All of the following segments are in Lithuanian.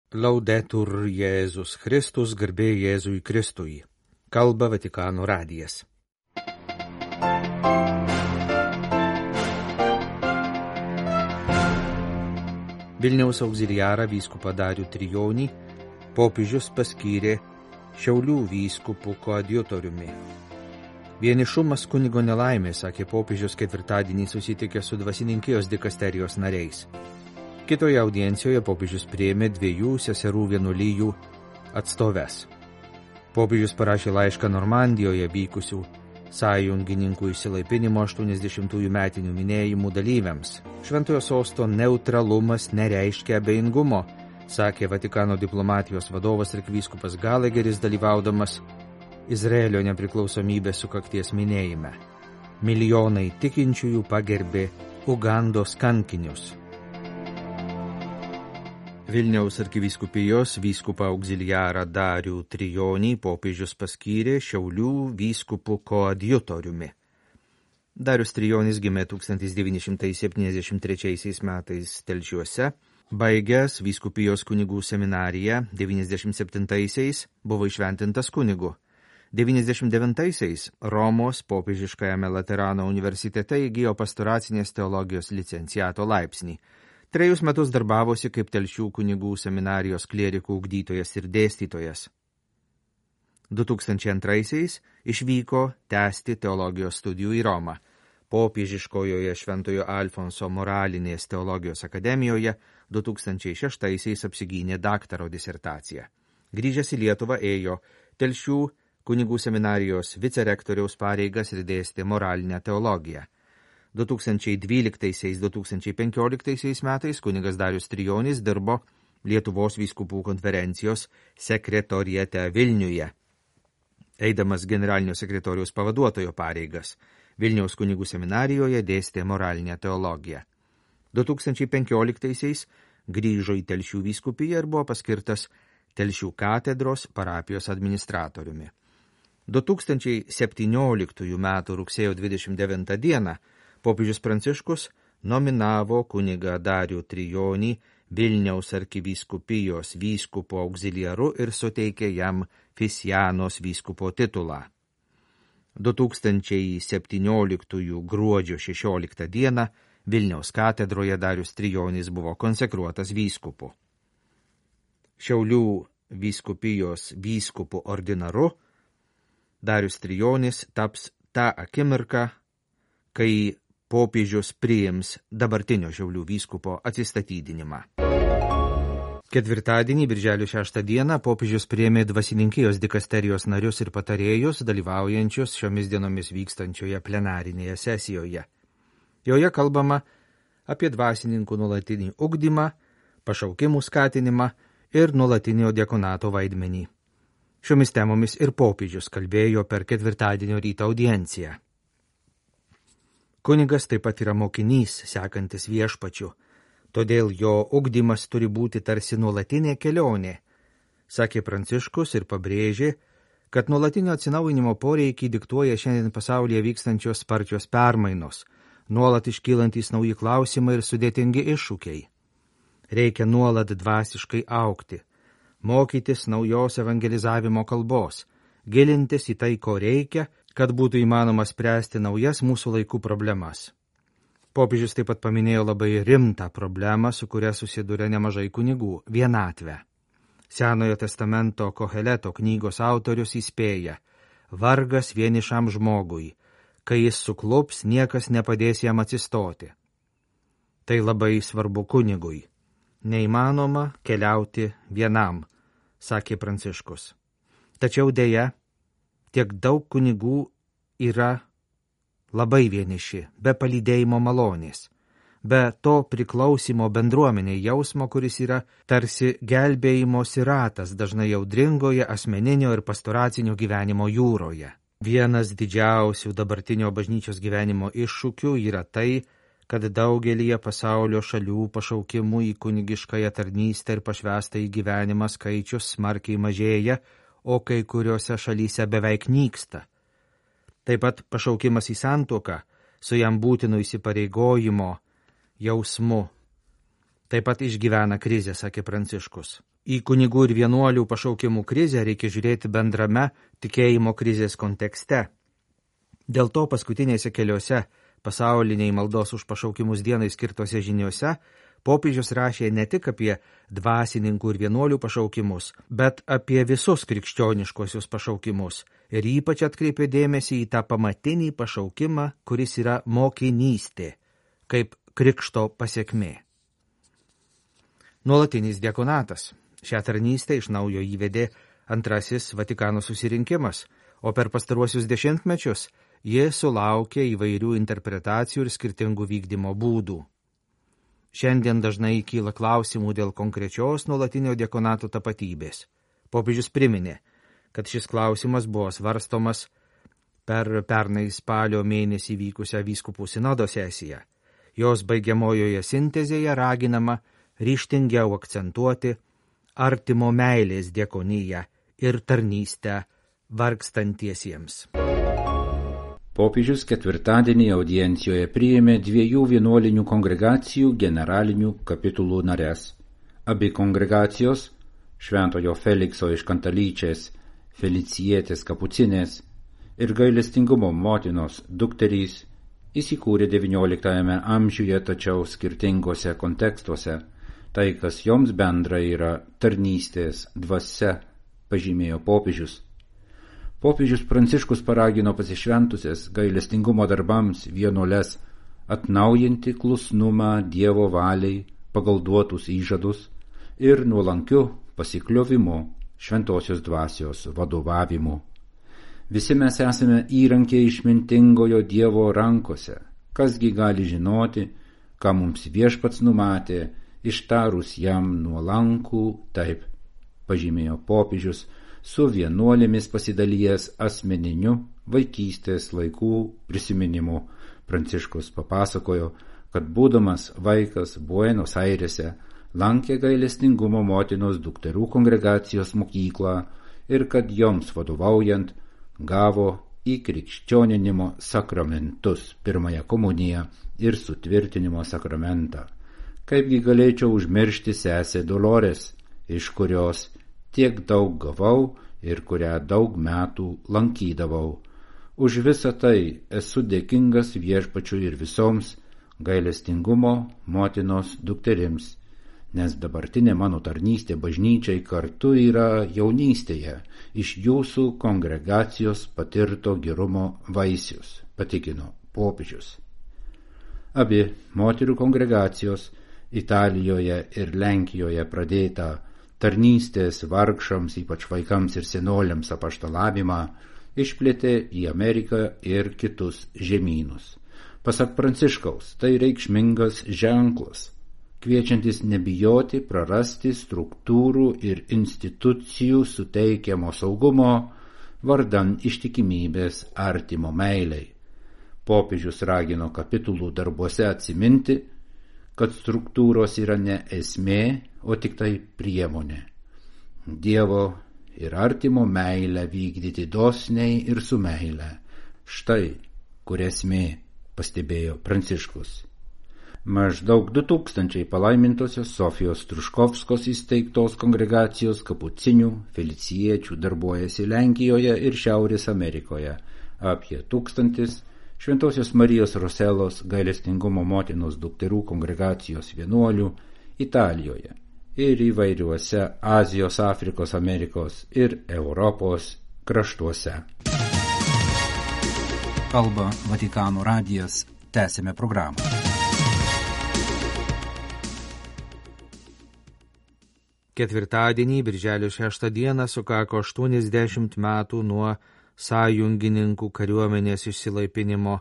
Laudetur Jėzus Kristus, garbė Jėzui Kristui. Kalba Vatikano radijas. Vilniaus auxiliarą vyskupą Darių Trijonį popiežius paskyrė Šiaulių vyskupu koadjutoriumi. Vienišumas kunigo nelaimė, sakė popiežius ketvirtadienį susitikęs su dvasininkijos dikasterijos nariais. Kitoje audiencijoje popiežius priėmė 2 seserų vienuolijų atstoves. Popiežius parašė laišką Normandijoje vykusių sąjungininkų išsilaipinimo 80-ųjų metinių minėjimų dalyviams. Šventojo sosto neutralumas nereiškia abejingumo, sakė Vatikano diplomatijos vadovas arkivyskupas Galegeris, dalyvaudamas Izraelio nepriklausomybės sukakties minėjime. Milijonai tikinčiųjų pagerbė Ugandos kankinius. Vilniaus arkivyskupijos vyskupą auxiliarą Darių Trijonį popiežius paskyrė Šiaulių vyskupu koadjutoriumi. Darius Trijonis gimė 1973 metais Telšiuose, baigęs vyskupijos kunigų seminariją, 97-aisiais buvo įšventintas kunigu. 99-aisiais Romos popiežiškajame Laterano universitete įgijo pastoracinės teologijos licenciato laipsnį. 3 metus darbavosi kaip Telšių kunigų seminarijos klierikų ugdytojas ir dėstytojas. 2002-aisiais išvyko tęsti teologijos studijų į Romą. Popiežiškojoje Šventojo Alfonso moralinės teologijos akademijoje 2006-aisiais apsigynė daktaro disertaciją. Grįžęs į Lietuvą ėjo Telšių kunigų seminarijos vicerektoriaus pareigas ir dėstė moralinę teologiją. 2012-2015 metais kunigas Darius Trijonis dirbo Lietuvos vyskupų konferencijos sekretoriate Vilniuje, eidamas generalinio sekretoriaus pavaduotojo pareigas. Vilniaus kunigų seminarijoje dėstė moralinę teologiją. 2015-aisiais grįžo į Telšių vyskupiją ir buvo paskirtas Telšių katedros parapijos administratoriumi. 2017 metų rugsėjo 29 dieną popiežius Pranciškus nominavo kunigą Darių Trijonį Vilniaus arkivyskupijos vyskupo auxiliaru ir suteikė jam Fisianos vyskupo titulą. 2017 gruodžio 16 dieną Vilniaus katedroje Darius Trijonis buvo konsekruotas vyskupu. Šiaulių vyskupijos vyskupu ordinaru Darius Trijonis taps tą akimirką, kai popiežius priims dabartinio Šiaulių vyskupo atsistatydinimą. Ketvirtadienį, birželio 6 dieną, popiežius priėmė dvasininkijos dikasterijos narius ir patarėjus, dalyvaujančius šiomis dienomis vykstančioje plenarinėje sesijoje. Joje kalbama apie dvasininkų nuolatinį ugdymą, pašaukimų skatinimą ir nuolatinio diakonato vaidmenį. Šiomis temomis ir popiežius kalbėjo per ketvirtadienio ryto audienciją. Kunigas taip pat yra mokinys, sekantis viešpačiu, todėl jo ugdymas turi būti tarsi nuolatinė kelionė, sakė Pranciškus ir pabrėžė, kad nuolatinio atsinaujinimo poreikį diktuoja šiandien pasaulyje vykstančios sparčios permainos, nuolat iškylantys nauji klausimai ir sudėtingi iššūkiai. Reikia nuolat dvasiškai augti, mokytis naujos evangelizavimo kalbos, gilintis į tai, ko reikia, kad būtų įmanoma spręsti naujas mūsų laikų problemas. Popiežius taip pat paminėjo labai rimtą problemą, su kuria susiduria nemažai kunigų – vienatvę. Senojo testamento Koheleto knygos autorius įspėja: vargas vienišam žmogui, kai jis suklups, niekas nepadės jam atsistoti. Tai labai svarbu kunigui. Neįmanoma keliauti vienam, sakė Pranciškus. Tačiau deja, tiek daug kunigų yra labai vieniši, be palydėjimo malonės, be to priklausimo bendruomeniai jausmo, kuris yra tarsi gelbėjimosi ratas dažnai audringoje asmeninio ir pastoracinio gyvenimo jūroje. Vienas didžiausių dabartinio bažnyčios gyvenimo iššūkių yra tai, kad daugelyje pasaulio šalių pašaukimų į kunigiškąją tarnystę ir pašvestą į gyvenimą skaičius smarkiai mažėja, o kai kuriuose šalyse beveik nyksta. Taip pat pašaukimas į santuoką su jam būtinu įsipareigojimo jausmu taip pat išgyvena krizę, sakė Pranciškus. Į kunigų ir vienuolių pašaukimų krizę reikia žiūrėti bendrame tikėjimo krizės kontekste. Dėl to paskutinėse keliose pasauliniai maldos už pašaukimus dienai skirtose žiniuose popiežius rašė ne tik apie dvasininkų ir vienuolių pašaukimus, bet apie visus krikščioniškosius pašaukimus ir ypač atkreipė dėmesį į tą pamatinį pašaukimą, kuris yra mokinystė, kaip krikšto pasekmė. Nuolatinis diakonatas. Šią tarnystę iš naujo įvedė antrasis Vatikano susirinkimas, o per pastaruosius dešimtmečius ji sulaukė įvairių interpretacijų ir skirtingų vykdymo būdų. Šiandien dažnai kyla klausimų dėl konkrečios nuolatinio diakonato tapatybės. Popiežius priminė, kad šis klausimas buvo svarstomas per pernai spalio mėnesį vykusią vyskupų sinodo sesiją. Jos baigiamojoje sintezėje raginama ryžtingiau akcentuoti artimo meilės diakoniją ir tarnystę vargstantiesiems. Popiežius ketvirtadienį audiencijoje priėmė 2 vienuolinių kongregacijų generalinių kapitulų nares. Abi kongregacijos, Šventojo Felikso iš Kantalyčės, Felicietės Kapucinės ir Gailestingumo motinos dukterys, įsikūrė XIX amžiuje, tačiau skirtingose kontekstuose. Tai, kas joms bendra, yra tarnystės dvasia, pažymėjo popiežius. Popiežius Pranciškus paragino pasišventusias gailestingumo darbams vienuoles atnaujinti klusnumą Dievo valiai pagal duotus įžadus ir nuolankiu pasikliovimu šventosios dvasios vadovavimu. Visi mes esame įrankiai išmintingojo Dievo rankose. Kasgi gali žinoti, ką mums Viešpats numatė, ištarus jam nuolankų taip, pažymėjo popiežius, su vienuolėmis pasidalijęs asmeniniu vaikystės laikų prisiminimu. Pranciškus papasakojo, kad būdamas vaikas Buenos Airėse lankė Gailestingumo motinos dukterų kongregacijos mokyklą ir kad joms vadovaujant gavo į krikščioninimo sakramentus, pirmąją komuniją ir sutvirtinimo sakramentą. Kaipgi galėčiau užmiršti sesę Dolores, iš kurios tiek daug gavau ir kurią daug metų lankydavau. Už visą tai esu dėkingas Viešpačiui ir visoms Gailestingumo motinos dukterims, nes dabartinė mano tarnystė bažnyčiai kartu yra jaunystėje iš jūsų kongregacijos patirto gerumo vaisius, patikino popiežius. Abi moterų kongregacijos Italijoje ir Lenkijoje pradėtą tarnystės vargšams, ypač vaikams ir senoliams apaštalavimą, išplėtė į Ameriką ir kitus žemynus. Pasak Pranciškaus, tai reikšmingas ženklas, kviečiantis nebijoti prarasti struktūrų ir institucijų suteikiamo saugumo vardan ištikimybės artimo meilei. Popiežius ragino kapitulų darbuose atsiminti, kad struktūros yra ne esmė, o tik tai priemonė. Dievo ir artimo meilę vykdyti dosniai ir su meile. Štai, kur esmė, pastebėjo Pranciškus. Maždaug 2000 palaimintosios Sofijos Truškovskos įsteigtos kongregacijos kapucinių feliciečių darbuojasi Lenkijoje ir Šiaurės Amerikoje. Apie 1000 Šventosios Marijos Roselos Gailestingumo motinos dukterų kongregacijos vienuolių Italijoje ir įvairiuose Azijos, Afrikos, Amerikos ir Europos kraštuose. Kalba Vatikano radijas. Tęsime programą. Ketvirtadienį, birželio 6 dieną, sukako 80 metų nuo sąjungininkų kariuomenės išsilaipinimo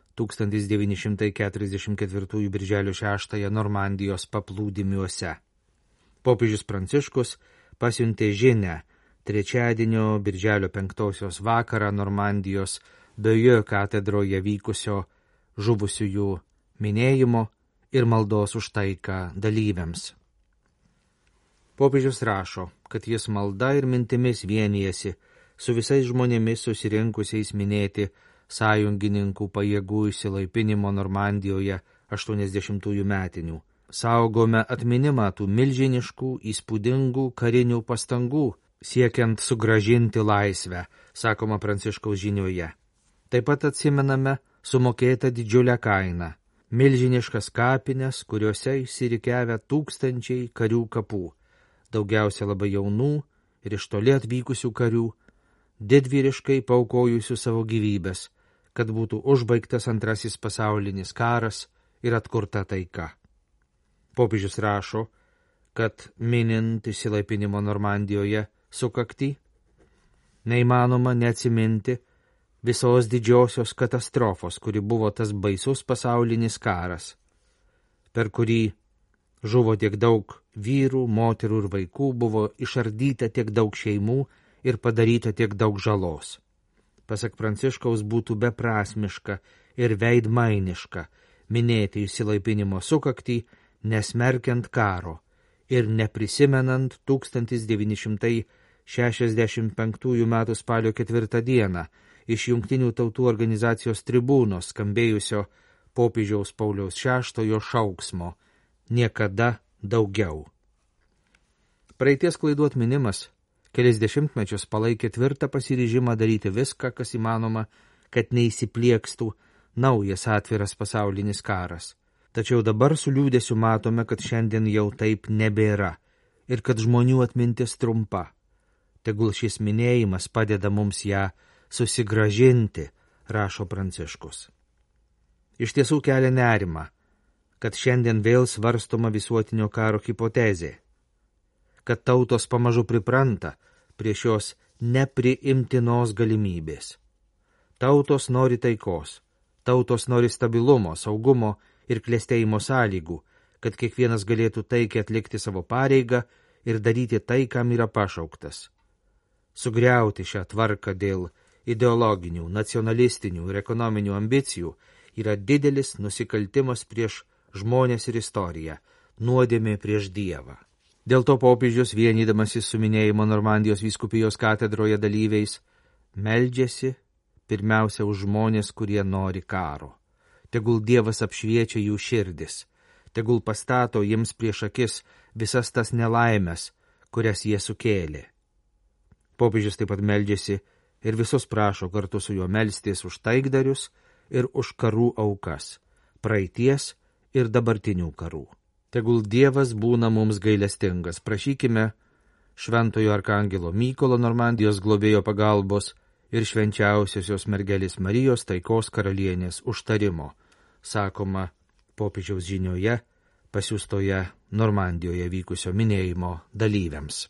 1944 birželio 6 Normandijos paplūdimiuose. Popiežius Pranciškus pasiuntė žinią trečiadienio birželio 5 vakarą Normandijos Bayeux katedroje vykusio žuvusiųjų minėjimo ir maldos už taiką dalyviams. Popiežius rašo, kad jis malda ir mintimis vienijasi su visais žmonėmis susirinkusiais minėti sąjungininkų pajėgų išsilaipinimo Normandijoje 80-ųjų metinių, saugome atminimą tų milžiniškų, įspūdingų karinių pastangų, siekiant sugrąžinti laisvę, sakoma Pranciškaus žinioje. Taip pat atsimename sumokėtą didžiulę kainą, milžiniškas kapines, kuriuose išsirikiavę tūkstančiai karių kapų, daugiausia labai jaunų ir iš toli atvykusių karių, didvyriškai paaukojusių savo gyvybės, kad būtų užbaigtas Antrasis pasaulinis karas ir atkurta taika. Popiežius rašo, kad minint išsilaipinimo Normandijoje sukaktį, neįmanoma neatsiminti visos didžiosios katastrofos, kuri buvo tas baisus pasaulinis karas, per kurį žuvo tiek daug vyrų, moterų ir vaikų, buvo išardyta tiek daug šeimų ir padaryta tiek daug žalos. Pasak Pranciškaus, būtų beprasmiška ir veidmainiška minėti išsilaipinimo sukaktį, nesmerkiant karo ir neprisimenant 1965 m. spalio 4 dieną iš Jungtinių tautų organizacijos tribūnos skambėjusio popiežiaus Pauliaus VI šauksmo niekada daugiau. Praeities klaidų atminimas kelis dešimtmečius palaikė tvirtą pasiryžimą daryti viską, kas įmanoma, kad neįsipliekstų naujas atviras pasaulinis karas. Tačiau dabar su liūdėsiu matome, kad šiandien jau taip nebėra ir kad žmonių atmintis trumpa. Tegul šis minėjimas padeda mums ją susigrąžinti, rašo Pranciškus. Iš tiesų kelia nerimą, kad šiandien vėl svarstoma visuotinio karo hipotezė, kad tautos pamažu pripranta prie šios nepriimtinos galimybės. Tautos nori taikos, tautos nori stabilumo, saugumo ir klestėjimo sąlygų, kad kiekvienas galėtų taikiai atlikti savo pareigą ir daryti tai, kam yra pašauktas. Sugriauti šią tvarką dėl ideologinių, nacionalistinių ir ekonominių ambicijų yra didelis nusikaltimas prieš žmonės ir istoriją, nuodėmė prieš Dievą. Dėl to popiežius, vienydamasis su minėjimo Normandijos vyskupijos katedroje dalyviais, meldžiasi pirmiausia už žmonės, kurie nori karo. Tegul Dievas apšviečia jų širdis, tegul pastato jiems prieš akis visas tas nelaimės, kurias jie sukėlė. Popiežius taip pat meldžiasi ir visus prašo kartu su juo melstis už taikdarius ir už karų aukas, praeities ir dabartinių karų. Tegul Dievas būna mums gailestingas. Prašykime šventojo arkangelo Mykolo Normandijos globėjo pagalbos ir švenčiausiosios mergelės Marijos taikos karalienės užtarimo, sakoma popiežiaus žinioje, pasiųstoje Normandijoje vykusio minėjimo dalyviams.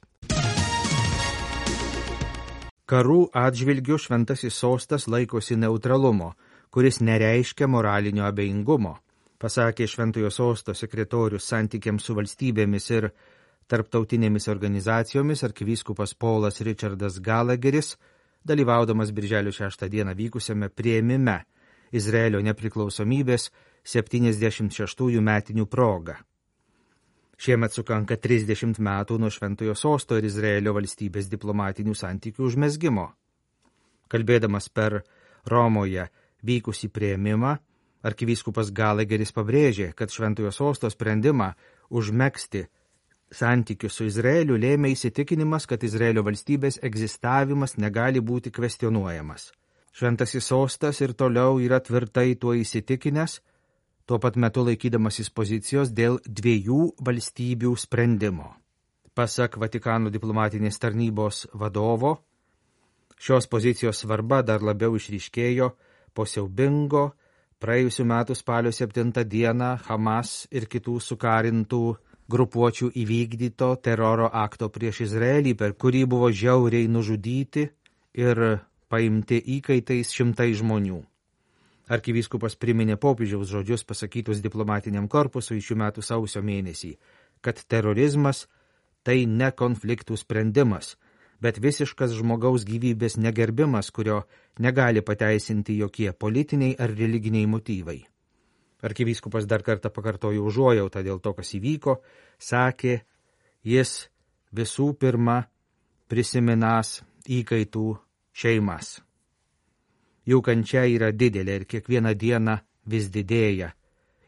Karų atžvilgiu šventasis sostas laikosi neutralumo, kuris nereiškia moralinio abejingumo, pasakė šventojo sosto sekretorius santykiams su valstybėmis ir tarptautinėmis organizacijomis arkivyskupas Paulas Richardas Gallagheris, dalyvaudamas birželio 6 dieną vykusiame priėmime Izraelio nepriklausomybės 76 metinių proga. Šiemet sukanka 30 metų nuo šventojo sosto ir Izraelio valstybės diplomatinių santykių užmezgimo. Kalbėdamas per Romoje vykusį priėmimą, arkivyskupas Gallagheris pabrėžė, kad šventojo sosto sprendimą užmegzti santykius su Izraeliu lėmė įsitikinimas, kad Izraelio valstybės egzistavimas negali būti kvestionuojamas. Šventasis sostas ir toliau yra tvirtai tuo įsitikinęs, tuo pat metu laikydamasis pozicijos dėl 2 valstybių sprendimo. Pasak Vatikano diplomatinės tarnybos vadovo, šios pozicijos svarba dar labiau išryškėjo po siaubingo praėjusių metų spalio 7 dieną Hamas ir kitų sukarintų grupuočių įvykdyto teroro akto prieš Izraelį, per kurį buvo žiauriai nužudyti ir paimti įkaitais šimtai žmonių. Arkivyskupas priminė popiežiaus žodžius pasakytus diplomatiniam korpusui šių metų sausio mėnesį, kad terorizmas tai ne konfliktų sprendimas, bet visiškas žmogaus gyvybės negerbimas, kurio negali pateisinti jokie politiniai ar religiniai motyvai. Arkivyskupas dar kartą pakartojo užuojautą dėl to, kas įvyko, sakė, jis visų pirma prisiminąs įkaitų šeimas. Jų kančia yra didelė ir kiekvieną dieną vis didėja,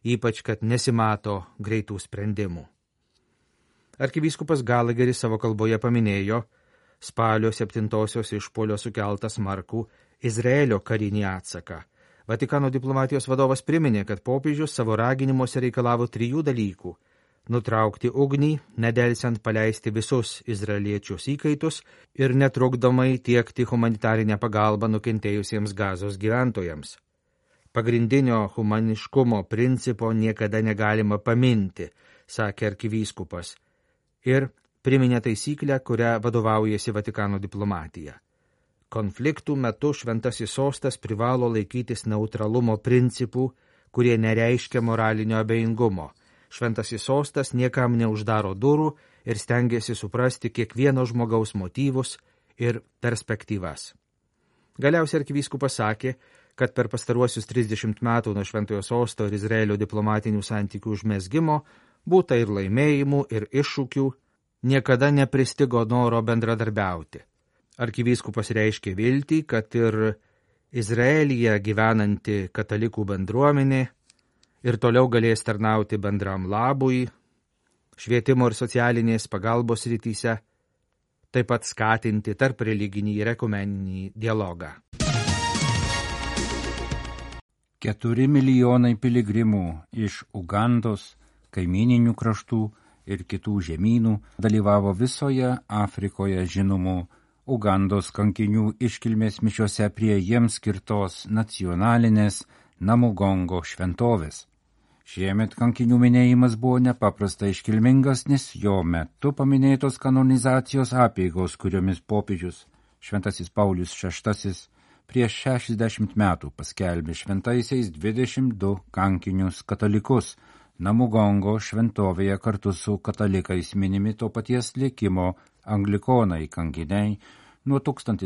ypač kad nesimato greitų sprendimų. Arkivyskupas Galageris savo kalboje paminėjo spalio 7-osios išpuolio sukeltą smarkų Izraelio karinį atsaką. Vatikano diplomatijos vadovas priminė, kad popiežius savo raginimuose reikalavo 3 dalykų: nutraukti ugnį, nedelsiant paleisti visus izraeliečius įkaitus ir netrukdomai tiekti humanitarinę pagalbą nukentėjusiems Gazos gyventojams. Pagrindinio humaniškumo principo niekada negalima paminti, sakė arkivyskupas, ir priminė taisyklę, kurią vadovaujasi Vatikano diplomatija. Konfliktų metu Šventasis sostas privalo laikytis neutralumo principų, kurie nereiškia moralinio abejingumo. Šventasis sostas niekam neuždaro durų ir stengiasi suprasti kiekvieno žmogaus motyvus ir perspektyvas. Galiausiai arkivyskupas sakė, kad per pastaruosius 30 metų nuo Šventojo sosto ir Izraelio diplomatinių santykių užmezgimo būta ir laimėjimų, ir iššūkių, niekada nepristigo noro bendradarbiauti. Arkivyskupas reiškė viltį, kad ir Izraelyje gyvenanti katalikų bendruomenė ir toliau galės tarnauti bendram labui, švietimo ir socialinės pagalbos srityse, taip pat skatinti tarp religinį ir ekumeninį dialogą. 4 milijonai piligrimų iš Ugandos, kaimininių kraštų ir kitų žemynų dalyvavo visoje Afrikoje žinomų Ugandos kankinių iškilmės mišiose prie jiems skirtos nacionalinės Namugongo šventovės. Šiemet kankinių minėjimas buvo nepaprastai iškilmingas, nes jo metu paminėtos kanonizacijos apeigos, kuriomis popiežius Šventasis Paulius VI prieš 60 metų paskelbė šventaisiais 22 kankinius katalikus. Namugongo šventovėje kartu su katalikais minimi to paties likimo anglikonai kankiniai nuo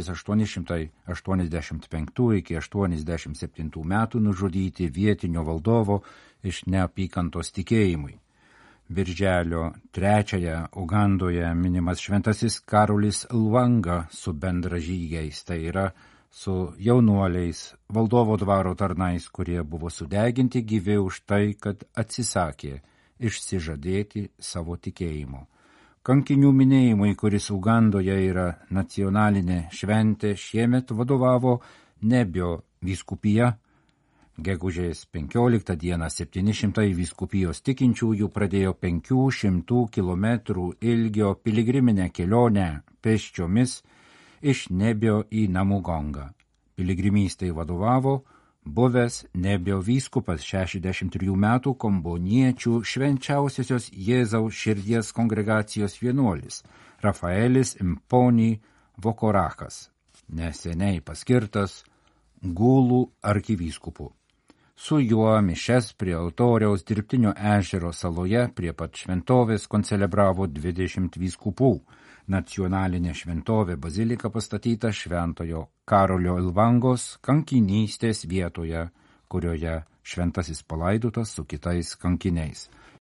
1885 iki 87 metų nužudyti vietinio valdovo iš neapykantos tikėjimui. Birželio 3 Ugandoje minimas šventasis Karolis Lwanga su bendražygiais, tai yra su jaunuoliais valdovo dvaro tarnais, kurie buvo sudeginti gyvi už tai, kad atsisakė išsižadėti savo tikėjimo. Kankinių minėjimui, kuris Ugandoje yra nacionalinė šventė, šiemet vadovavo Nebio vyskupija. Gegužės 15 dieną 700 vyskupijos tikinčiųjų pradėjo 500 km ilgio piligriminę kelionę pėsčiomis iš Nebio į Namugongą. Piligrimystei vadovavo buvęs Nebio vyskupas 63 metų komboniečių švenčiausiosios Jėzaus širdies kongregacijos vienuolis Rafaelis Mponi Vokorachas, neseniai paskirtas Gulų arkivyskupu. Su juo mišes prie altoriaus dirbtinio ežero saloje prie pat šventovės koncelebravo 20 vyskupų. Nacionalinė šventovė bazilika pastatyta Šventojo Karolio Lwangos kankinystės vietoje, kurioje šventasis palaidotas su kitais kankiniais.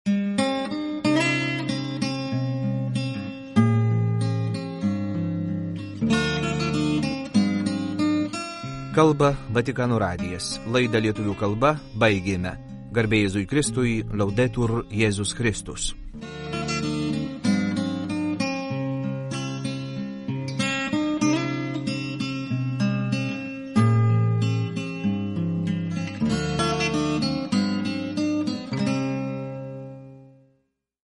Kalba Vatikano radijas. Laidą lietuvių kalba baigėme. Garbė Jėzui Kristui, Laudetur Jėzus Kristus.